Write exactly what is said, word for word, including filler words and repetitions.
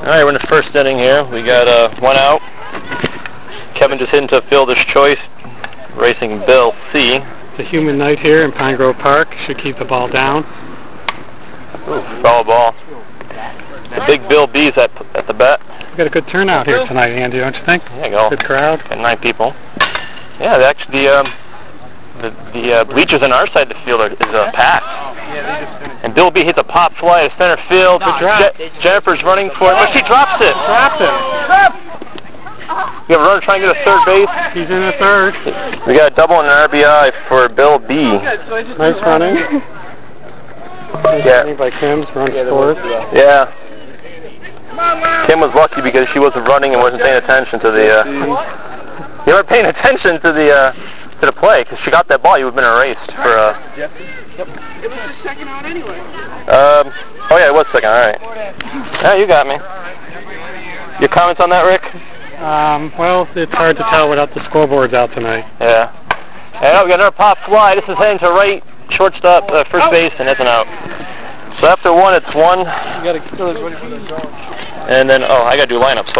Alright, we're in the first inning here. We got uh, one out. Kevin just hit into Fielder's Choice, racing Bill C. It's a humid night here in Pine Grove Park. Should keep the ball down. Ooh, foul ball. The big Bill B's at, at the bat. We got a good turnout here tonight, Andy, don't you think? Yeah, go. Good crowd. Got nine people. Yeah, the, actually, the, um, the, the uh, bleachers on our side of the field are, is uh, packed. And Bill B hits a pop fly to center field. Je Jennifer's running for it, but she drops it. Dropped it. You have a runner trying to get to third base. He's in the third. We got a double and an R B I for Bill B. Nice running. Nice Yeah. running by Kim's, runs fourth. Yeah. Kim was lucky because she wasn't running and wasn't paying attention to the. Uh, you weren't paying attention to the uh, to the play because she got that ball. You would have been erased for. Uh, Yep. It was the second out anyway. Um. Oh yeah, it was second. All right. Yeah, you got me. Your comments on that, Rick? Um, well, it's hard to tell without the scoreboards out tonight. Yeah. And we got another pop fly. This is heading to right shortstop, uh, first base, and that's an out. So after one, it's one. You got to ready for the draw. And then, oh, I got to do lineups.